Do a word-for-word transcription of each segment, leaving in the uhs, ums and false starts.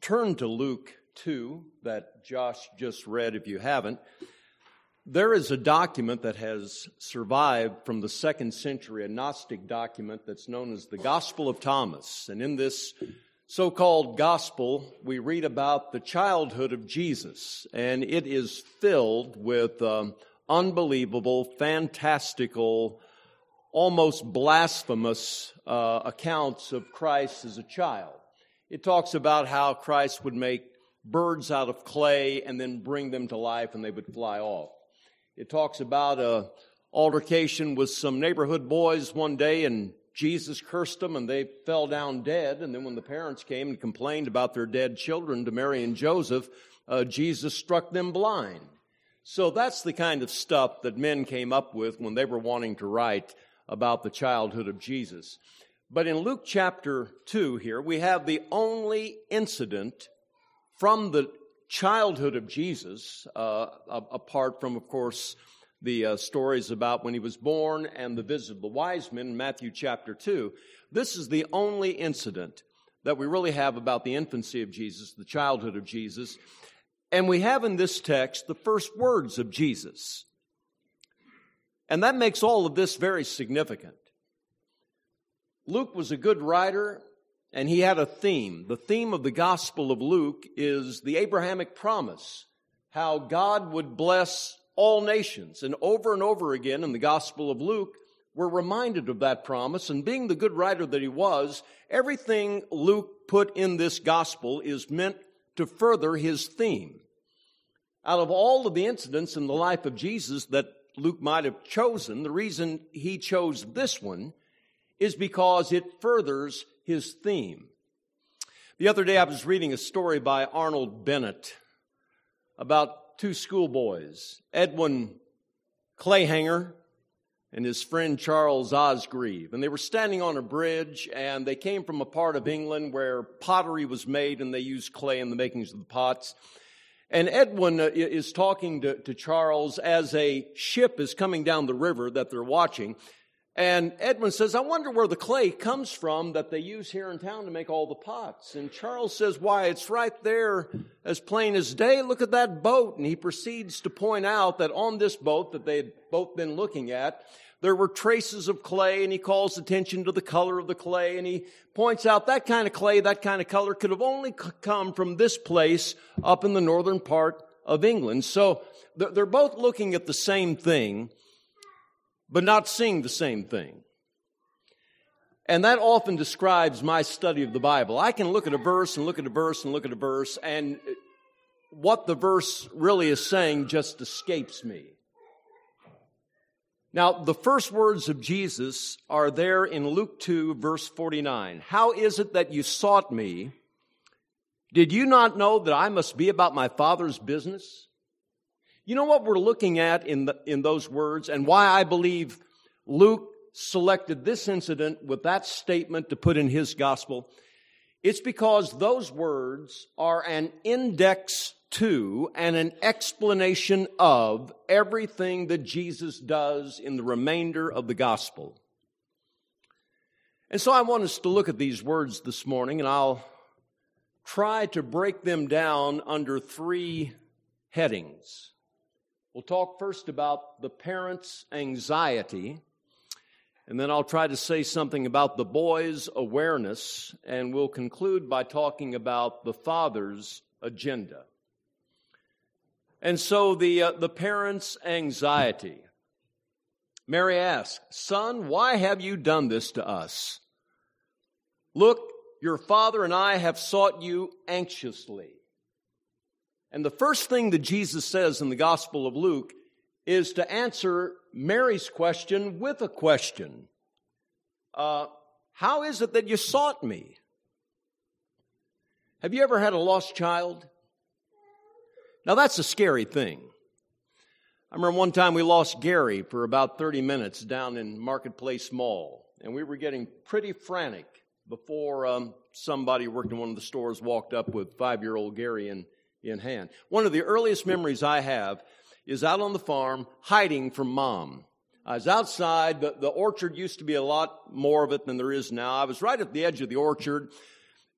turn to Luke two that Josh just read if you haven't, there is a document that has survived from the second century, a Gnostic document that's known as the Gospel of Thomas. And in this so-called gospel, we read about the childhood of Jesus, and it is filled with um, unbelievable, fantastical, almost blasphemous uh, accounts of Christ as a child. It talks about how Christ would make birds out of clay and then bring them to life and they would fly off. It talks about an altercation with some neighborhood boys one day, and Jesus cursed them and they fell down dead. And then when the parents came and complained about their dead children to Mary and Joseph, uh, Jesus struck them blind. So that's the kind of stuff that men came up with when they were wanting to write about the childhood of Jesus. But in Luke chapter two here, we have the only incident from the childhood of Jesus, uh, apart from, of course, the uh, stories about when he was born and the visit of the wise men in Matthew chapter two. This is the only incident that we really have about the infancy of Jesus, the childhood of Jesus. And we have in this text the first words of Jesus. And that makes all of this very significant. Luke was a good writer, and he had a theme. The theme of the Gospel of Luke is the Abrahamic promise, how God would bless all nations. And over and over again in the Gospel of Luke, we're reminded of that promise. And being the good writer that he was, everything Luke put in this Gospel is meant to further his theme. Out of all of the incidents in the life of Jesus that Luke might have chosen, the reason he chose this one is because it furthers his theme. The other day I was reading a story by Arnold Bennett about two schoolboys, Edwin Clayhanger and his friend Charles Osgreave. And they were standing on a bridge, and they came from a part of England where pottery was made and they used clay in the makings of the pots. And Edwin is talking to, to Charles as a ship is coming down the river that they're watching. And Edwin says, I wonder where the clay comes from that they use here in town to make all the pots. And Charles says, why, it's right there as plain as day. Look at that boat. And he proceeds to point out that on this boat that they had both been looking at, there were traces of clay, and he calls attention to the color of the clay. And he points out that kind of clay, that kind of color could have only come from this place up in the northern part of England. So they're both looking at the same thing, but not seeing the same thing. And that often describes my study of the Bible. I can look at a verse and look at a verse and look at a verse, and what the verse really is saying just escapes me. Now, the first words of Jesus are there in Luke two, verse forty-nine. How is it that you sought me? Did you not know that I must be about my Father's business? You know what we're looking at in the, in those words, and why I believe Luke selected this incident with that statement to put in his gospel? It's because those words are an index to and an explanation of everything that Jesus does in the remainder of the gospel. And so I want us to look at these words this morning, and I'll try to break them down under three headings. We'll talk first about the parents' anxiety, and then I'll try to say something about the boys' awareness, and we'll conclude by talking about the father's agenda. And so the uh, the parents' anxiety. Mary asked, Son, why have you done this to us? Look, your father and I have sought you anxiously. And the first thing that Jesus says in the Gospel of Luke is to answer Mary's question with a question. Uh, how is it that you sought me? Have you ever had a lost child? Now that's a scary thing. I remember one time we lost Gary for about thirty minutes down in Marketplace Mall. And we were getting pretty frantic before um, somebody who worked in one of the stores walked up with five-year-old Gary in in hand. One of the earliest memories I have is out on the farm hiding from Mom. I was outside. The, the orchard used to be a lot more of it than there is now. I was right at the edge of the orchard,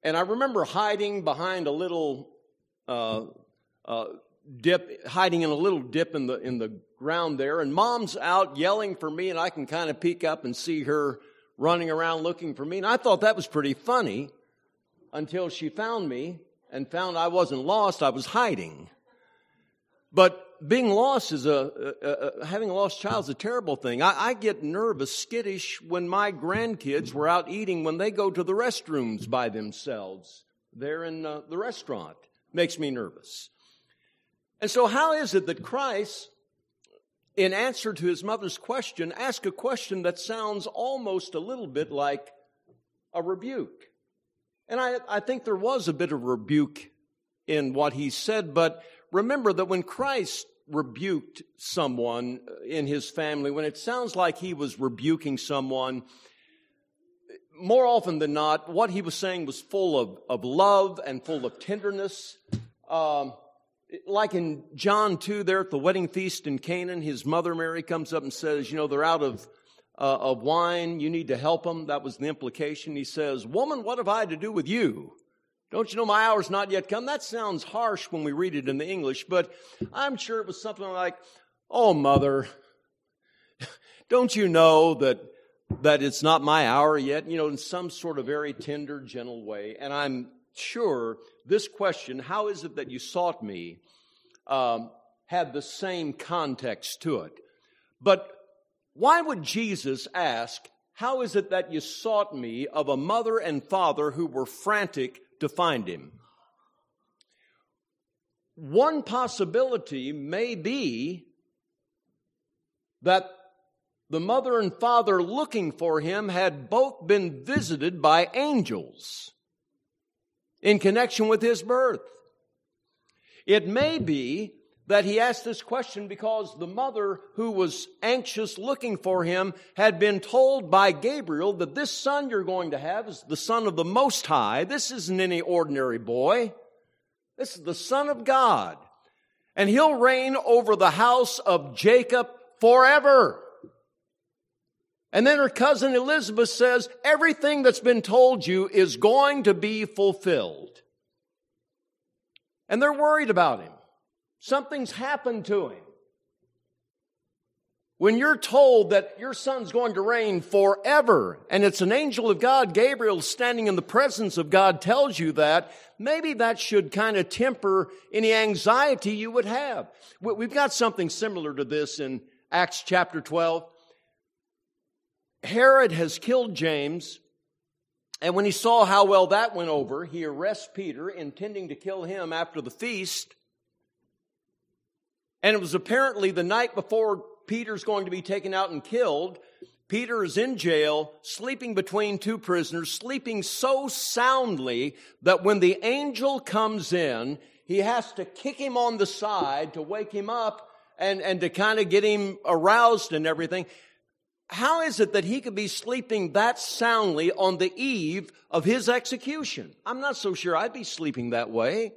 And I remember hiding behind a little uh, uh, dip, hiding in a little dip in the in the ground there. And Mom's out yelling for me, and I can kind of peek up and see her running around looking for me. And I thought that was pretty funny until she found me and found I wasn't lost, I was hiding. But being lost is a, a, a having a lost child is a terrible thing. I, I get nervous, skittish when my grandkids were out eating when they go to the restrooms by themselves. They're in uh, the restaurant. Makes me nervous. And so how is it that Christ, in answer to his mother's question, asked a question that sounds almost a little bit like a rebuke? And I, I think there was a bit of rebuke in what he said, but remember that when Christ rebuked someone in his family, when it sounds like he was rebuking someone, more often than not, what he was saying was full of, of love and full of tenderness. Um, like in John two there at the wedding feast in Canaan, his mother Mary comes up and says, you know, they're out of Uh, of wine, you need to help them. That was the implication. He says, woman, what have I to do with you? Don't you know my hour's not yet come? That sounds harsh when we read it in the English, but I'm sure it was something like, oh, mother, don't you know that that it's not my hour yet? You know, in some sort of very tender, gentle way. And I'm sure this question, how is it that you sought me, um, had the same context to it. But why would Jesus ask, how is it that you sought me of a mother and father who were frantic to find him? One possibility may be that the mother and father looking for him had both been visited by angels in connection with his birth. It may be that he asked this question because the mother who was anxious looking for him had been told by Gabriel that this son you're going to have is the Son of the Most High. This isn't any ordinary boy. This is the Son of God. And he'll reign over the house of Jacob forever. And then her cousin Elizabeth says, everything that's been told you is going to be fulfilled. And they're worried about him. Something's happened to him. When you're told that your son's going to reign forever, and it's an angel of God, Gabriel, standing in the presence of God, tells you that, maybe that should kind of temper any anxiety you would have. We've got something similar to this in Acts chapter twelve. Herod has killed James, and when he saw how well that went over, he arrests Peter, intending to kill him after the feast. And it was apparently the night before Peter's going to be taken out and killed. Peter is in jail, sleeping between two prisoners, sleeping so soundly that when the angel comes in, he has to kick him on the side to wake him up and, and to kind of get him aroused and everything. How is it that he could be sleeping that soundly on the eve of his execution? I'm not so sure I'd be sleeping that way.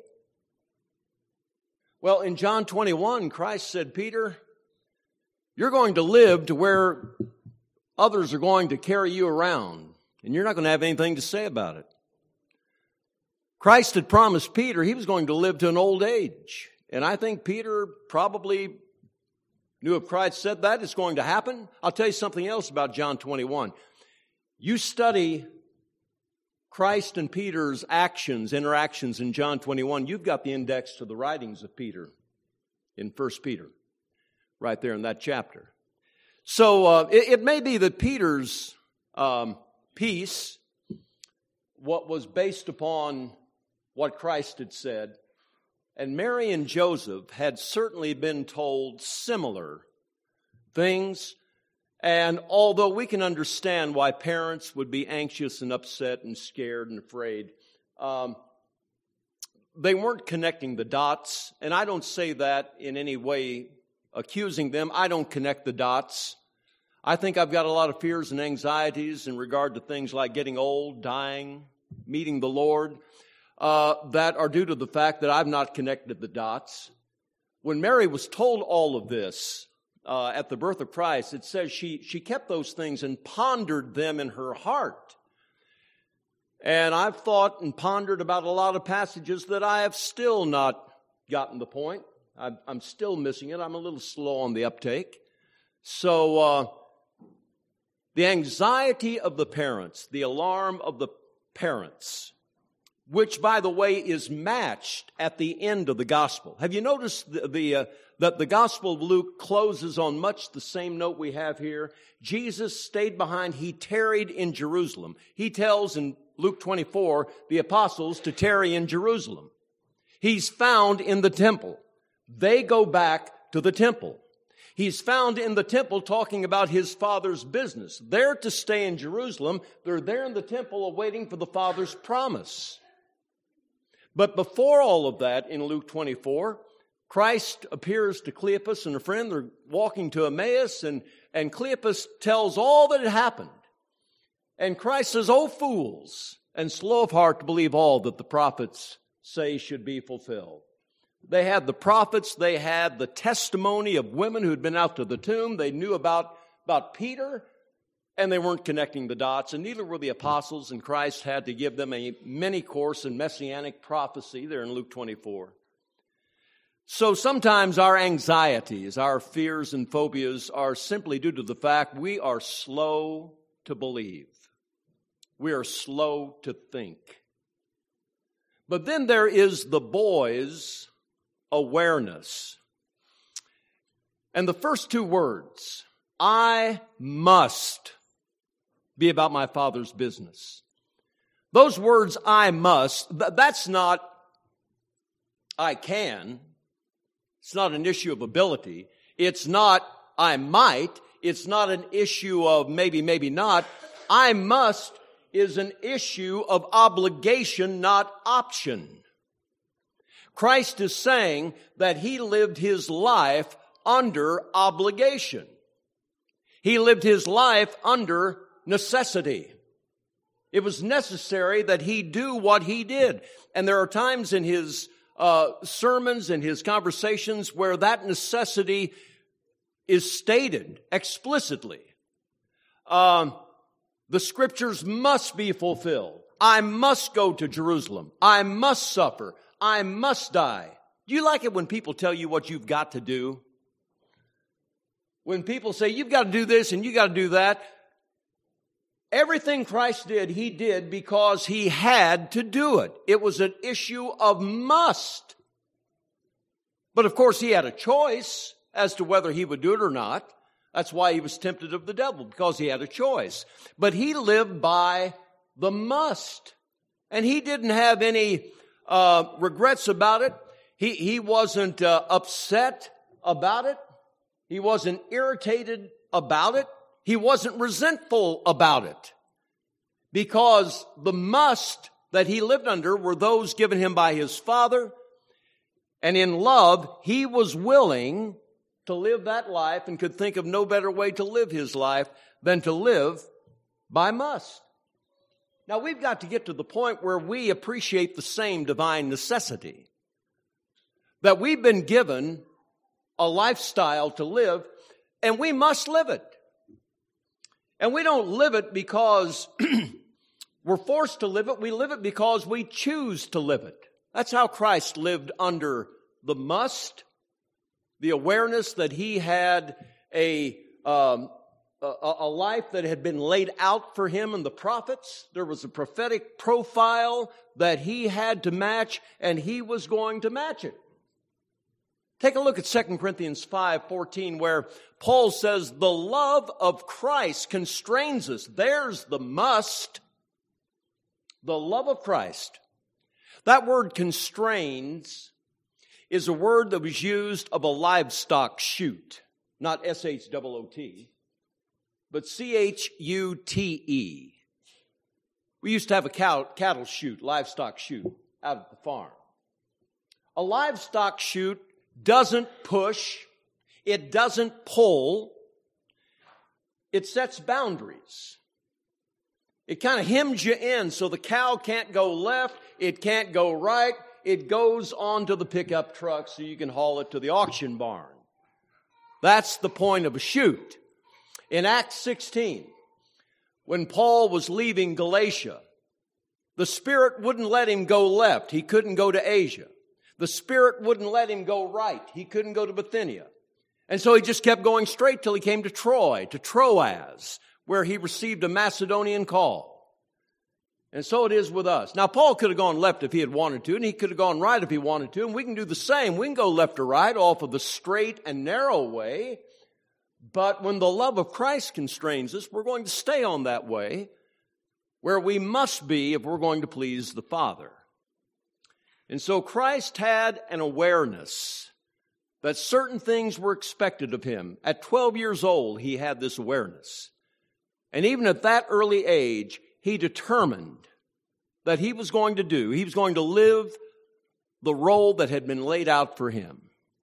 Well, in John twenty-one, Christ said, Peter, you're going to live to where others are going to carry you around, and you're not going to have anything to say about it. Christ had promised Peter he was going to live to an old age, and I think Peter probably knew if Christ said that, it's going to happen. I'll tell you something else about John twenty-one. You study Christ and Peter's actions, interactions in John twenty-one, you've got the index to the writings of Peter in First Peter, right there in that chapter. So uh, it, it may be that Peter's um, peace, what was based upon what Christ had said, and Mary and Joseph had certainly been told similar things. And although we can understand why parents would be anxious and upset and scared and afraid, um, they weren't connecting the dots. And I don't say that in any way accusing them. I don't connect the dots. I think I've got a lot of fears and anxieties in regard to things like getting old, dying, meeting the Lord, uh, that are due to the fact that I've not connected the dots. When Mary was told all of this, Uh, at the birth of Christ, it says she, she kept those things and pondered them in her heart. And I've thought and pondered about a lot of passages that I have still not gotten the point. I'm, I'm still missing it. I'm a little slow on the uptake. So, uh, the anxiety of the parents, the alarm of the parents, which, by the way, is matched at the end of the gospel. Have you noticed the, the uh, that the Gospel of Luke closes on much the same note we have here? Jesus stayed behind. He tarried in Jerusalem. He tells in Luke twenty-four the apostles to tarry in Jerusalem. He's found in the temple. They go back to the temple. He's found in the temple talking about his Father's business. They're to stay in Jerusalem. They're there in the temple awaiting for the Father's promise. But before all of that, in Luke twenty-four, Christ appears to Cleopas and a friend. They're walking to Emmaus, and, and Cleopas tells all that had happened. And Christ says, "O fools, and slow of heart to believe all that the prophets say should be fulfilled." They had the prophets, they had the testimony of women who had been out to the tomb. They knew about, about Peter, and they weren't connecting the dots, and neither were the apostles, and Christ had to give them a mini course in messianic prophecy there in Luke twenty-four. So sometimes our anxieties, our fears and phobias are simply due to the fact we are slow to believe. We are slow to think. But then there is the boy's awareness. And the first two words, I must be about my Father's business. Those words, I must, that's not I can. It's not an issue of ability. It's not I might. It's not an issue of maybe, maybe not. I must is an issue of obligation, not option. Christ is saying that he lived his life under obligation. He lived his life under necessity. It was necessary that he do what he did. And there are times in his uh, sermons and his conversations where that necessity is stated explicitly. Um, the scriptures must be fulfilled. I must go to Jerusalem. I must suffer. I must die. Do you like it when people tell you what you've got to do? When people say, you've got to do this and you got to do that. Everything Christ did, he did because he had to do it. It was an issue of must. But of course, he had a choice as to whether he would do it or not. That's why he was tempted of the devil, because he had a choice. But he lived by the must. And he didn't have any uh, regrets about it. He, he wasn't uh, upset about it. He wasn't irritated about it. He wasn't resentful about it. Because the must that he lived under were those given him by his Father. And in love, he was willing to live that life and could think of no better way to live his life than to live by must. Now, we've got to get to the point where we appreciate the same divine necessity. That we've been given a lifestyle to live, and we must live it. And we don't live it because we're forced to live it. We live it because we choose to live it. That's how Christ lived under the must, the awareness that he had a, um, a, a life that had been laid out for him in the prophets. There was a prophetic profile that he had to match, and he was going to match it. Take a look at Second Corinthians five fourteen, where Paul says, the love of Christ constrains us. There's the must. The love of Christ. That word constrains is a word that was used of a livestock chute. Not S H O O T, but C H U T E. We used to have a cow, cattle chute, livestock chute out at the farm. A livestock chute doesn't push, it doesn't pull, it sets boundaries. It kind of hems you in so the cow can't go left, it can't go right, it goes onto the pickup truck so you can haul it to the auction barn. That's the point of a chute. In Acts sixteen, when Paul was leaving Galatia, The Spirit wouldn't let him go left. He couldn't go to Asia. The Spirit wouldn't let him go right. He couldn't go to Bithynia. And so he just kept going straight till he came to Troy, to Troas, where he received a Macedonian call. And so it is with us. Now, Paul could have gone left if he had wanted to, and he could have gone right if he wanted to, and we can do the same. We can go left or right off of the straight and narrow way, but when the love of Christ constrains us, we're going to stay on that way where we must be if we're going to please the Father. And so Christ had an awareness that certain things were expected of him. At twelve years old, he had this awareness. And even at that early age, he determined that he was going to do, he was going to live the role that had been laid out for him.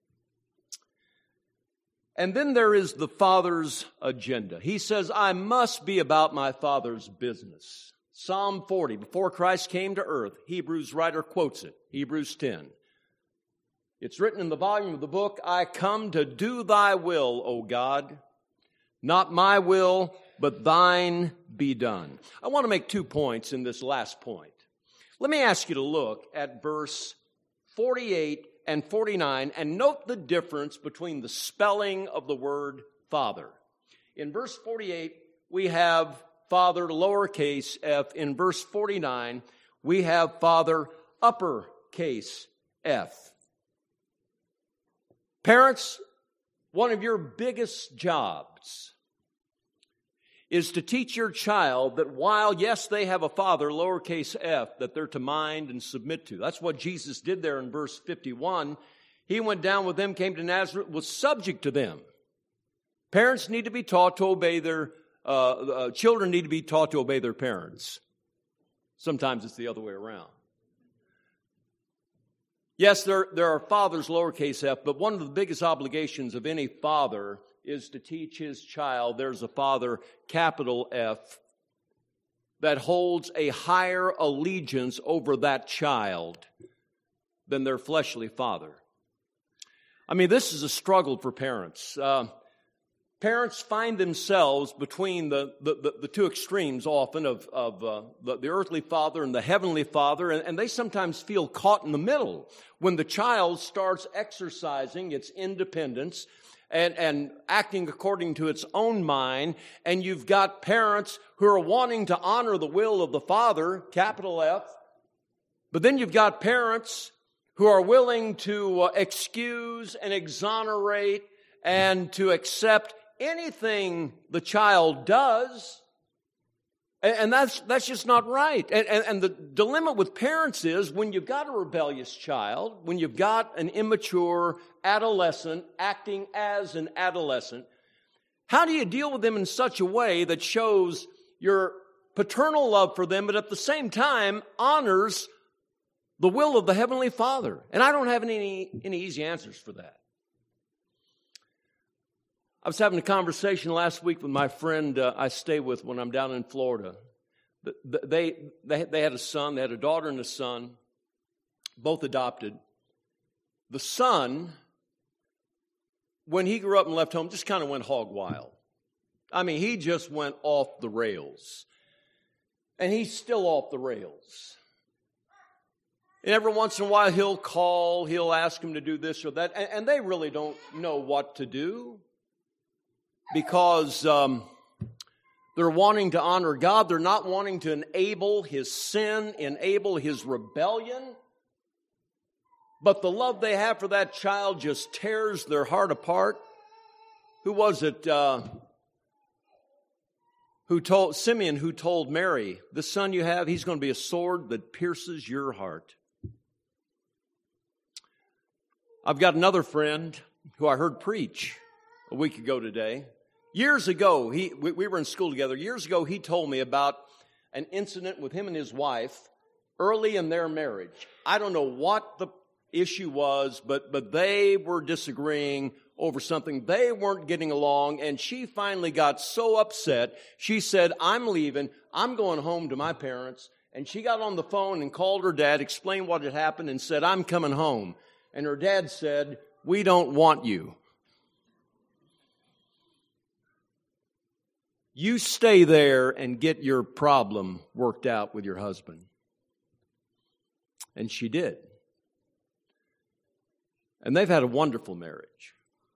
And then there is the Father's agenda. He says, I must be about my Father's business. Psalm forty, before Christ came to earth, Hebrews writer quotes it, Hebrews ten. It's written in the volume of the book, I come to do thy will, O God, not my will, but thine be done. I want to make two points in this last point. Let me ask you to look at verse forty-eight and forty-nine and note the difference between the spelling of the word Father. In verse forty-eight, we have Father lowercase f. In verse forty-nine, we have Father uppercase f. Parents, one of your biggest jobs is to teach your child that while, yes, they have a father, lowercase f, that they're to mind and submit to. That's what Jesus did there in verse fifty-one. He went down with them, came to Nazareth, was subject to them. Parents need to be taught to obey their, uh, uh, children need to be taught to obey their parents. Sometimes it's the other way around. Yes, there, there are fathers, lowercase f, but one of the biggest obligations of any father is to teach his child there's a Father, capital F, that holds a higher allegiance over that child than their fleshly father. I mean, this is a struggle for parents. Uh, parents find themselves between the, the, the, the two extremes often of, of uh, the, the earthly father and the heavenly father, and, and they sometimes feel caught in the middle when the child starts exercising its independence And, and acting according to its own mind, and you've got parents who are wanting to honor the will of the Father, capital F, but then you've got parents who are willing to uh, excuse and exonerate and to accept anything the child does, and, and that's that's just not right. And, and, and the dilemma with parents is when you've got a rebellious child, when you've got an immature adolescent acting as an adolescent, how do you deal with them in such a way that shows your paternal love for them, but at the same time honors the will of the Heavenly Father? And I don't have any, any easy answers for that. I was having a conversation last week with my friend uh, I stay with when I'm down in Florida. They, they, they had a son, they had a daughter and a son, both adopted. The son, when he grew up and left home, just kind of went hog wild. I mean, he just went off the rails. And he's still off the rails. And every once in a while he'll call, he'll ask him to do this or that, and, and they really don't know what to do because um, they're wanting to honor God. They're not wanting to enable his sin, enable his rebellion. But the love they have for that child just tears their heart apart. Who was it uh, who told, Simeon who told Mary, the son you have, he's going to be a sword that pierces your heart. I've got another friend who I heard preach a week ago today. Years ago, he we, we were in school together. Years ago, he told me about an incident with him and his wife early in their marriage. I don't know what the issue was, but but they were disagreeing over something. They weren't getting along, and she finally got so upset. She said, I'm leaving. I'm going home to my parents. And she got on the phone and called her dad, explained what had happened, and said, I'm coming home. And her dad said, we don't want you. You stay there and get your problem worked out with your husband. And she did. And they've had a wonderful marriage.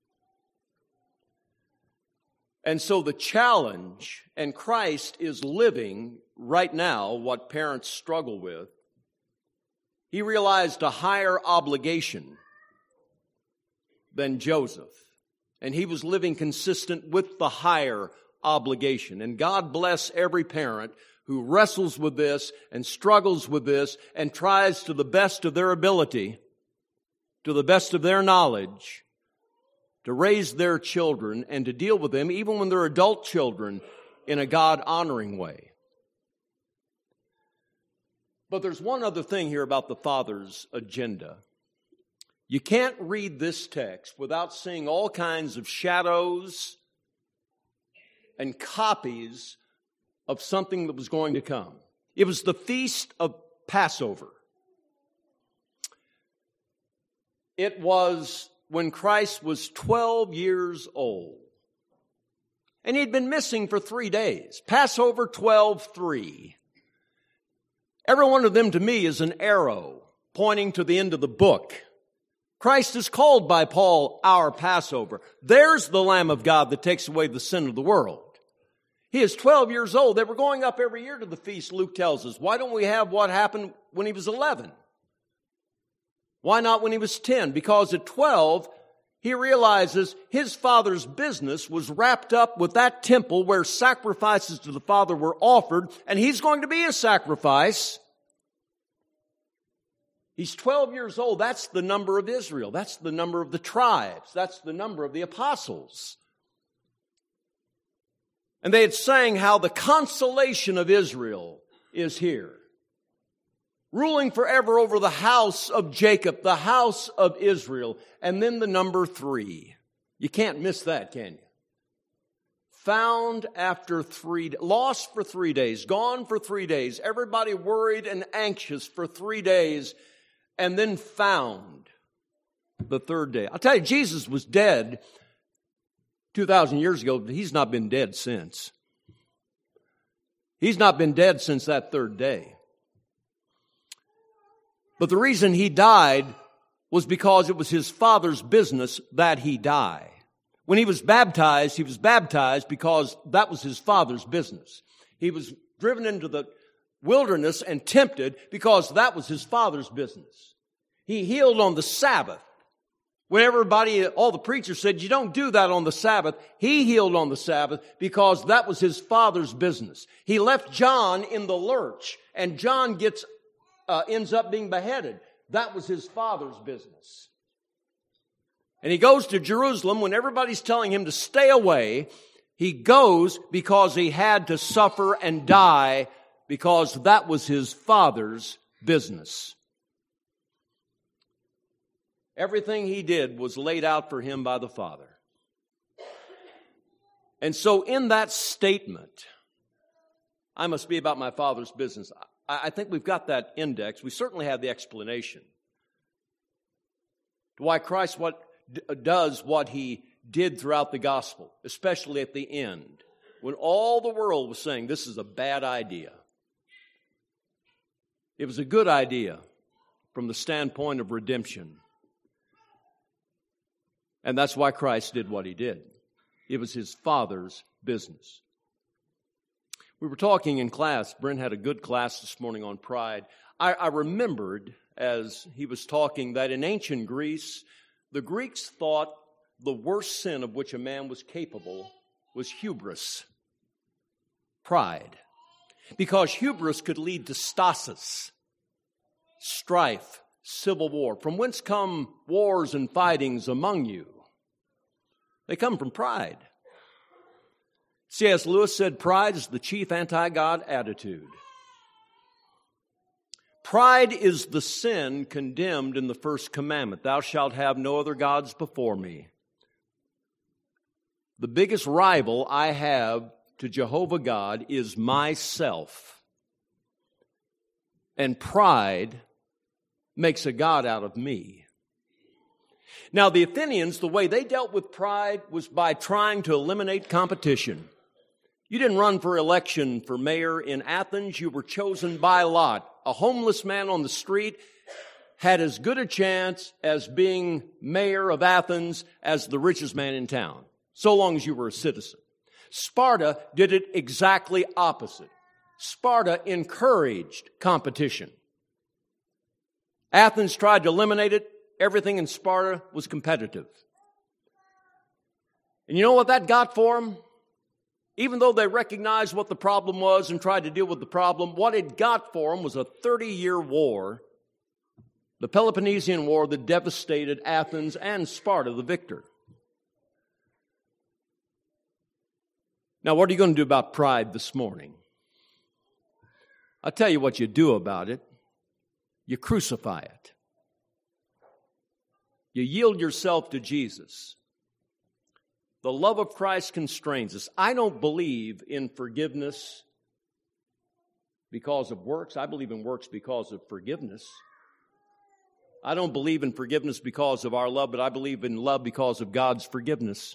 And so the challenge, and Christ is living right now what parents struggle with. He realized a higher obligation than Joseph. And he was living consistent with the higher obligation. And God bless every parent who wrestles with this and struggles with this and tries to the best of their ability, to the best of their knowledge, to raise their children and to deal with them, even when they're adult children, in a God-honoring way. But there's one other thing here about the Father's agenda. You can't read this text without seeing all kinds of shadows and copies of something that was going to come. It was the Feast of Passover. It was when Christ was twelve years old. And he'd been missing for three days. Passover twelve three. Every one of them to me is an arrow pointing to the end of the book. Christ is called by Paul our Passover. There's the Lamb of God that takes away the sin of the world. He is twelve years old. They were going up every year to the feast, Luke tells us. Why don't we have what happened when he was eleven? Why not when he was ten? Because at twelve, he realizes his father's business was wrapped up with that temple where sacrifices to the Father were offered, and he's going to be a sacrifice. He's twelve years old. That's the number of Israel. That's the number of the tribes. That's the number of the apostles. And they had sang how the consolation of Israel is here, ruling forever over the house of Jacob, the house of Israel. And then the number three. You can't miss that, can you? Found after three, lost for three days, gone for three days, everybody worried and anxious for three days, and then found the third day. I'll tell you, Jesus was dead two thousand years ago, but he's not been dead since. He's not been dead since that third day. But the reason he died was because it was his Father's business that he die. When he was baptized, he was baptized because that was his Father's business. He was driven into the wilderness and tempted because that was his Father's business. He healed on the Sabbath. When everybody, all the preachers said, you don't do that on the Sabbath, he healed on the Sabbath because that was his Father's business. He left John in the lurch, and John gets uh, ends up being beheaded. That was his Father's business. And he goes to Jerusalem when everybody's telling him to stay away. He goes because he had to suffer and die because that was his Father's business. Everything he did was laid out for him by the Father. And so in that statement, I must be about my Father's business, I, I think we've got that index. We certainly have the explanation to why Christ what d- does what he did throughout the gospel, especially at the end, when all the world was saying this is a bad idea. It was a good idea from the standpoint of redemption. And that's why Christ did what he did. It was his Father's business. We were talking in class. Brent had a good class this morning on pride. I, I remembered as he was talking that in ancient Greece, the Greeks thought the worst sin of which a man was capable was hubris, pride. Because hubris could lead to stasis, strife, civil war. From whence come wars and fightings among you? They come from pride. C S Lewis said pride is the chief anti-God attitude. Pride is the sin condemned in the first commandment. Thou shalt have no other gods before me. The biggest rival I have to Jehovah God is myself. And pride makes a God out of me. Now, the Athenians, the way they dealt with pride was by trying to eliminate competition. You didn't run for election for mayor in Athens. You were chosen by lot. A homeless man on the street had as good a chance as being mayor of Athens as the richest man in town, so long as you were a citizen. Sparta did it exactly opposite. Sparta encouraged competition. Athens tried to eliminate it. Everything in Sparta was competitive. And you know what that got for them? Even though they recognized what the problem was and tried to deal with the problem, what it got for them was a thirty-year war, the Peloponnesian War, that devastated Athens and Sparta, the victor. Now, what are you going to do about pride this morning? I'll tell you what you do about it. You crucify it. You yield yourself to Jesus. The love of Christ constrains us. I don't believe in forgiveness because of works. I believe in works because of forgiveness. I don't believe in forgiveness because of our love, but I believe in love because of God's forgiveness.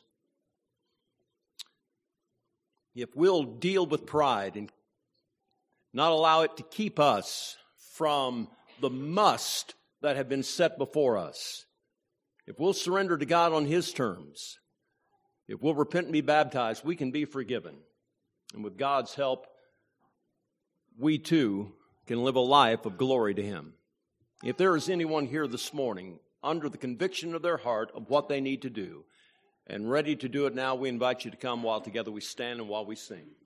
If we'll deal with pride and not allow it to keep us from the must that have been set before us, if we'll surrender to God on His terms, if we'll repent and be baptized, we can be forgiven. And with God's help, we too can live a life of glory to Him. If there is anyone here this morning under the conviction of their heart of what they need to do and ready to do it now, we invite you to come while together we stand and while we sing.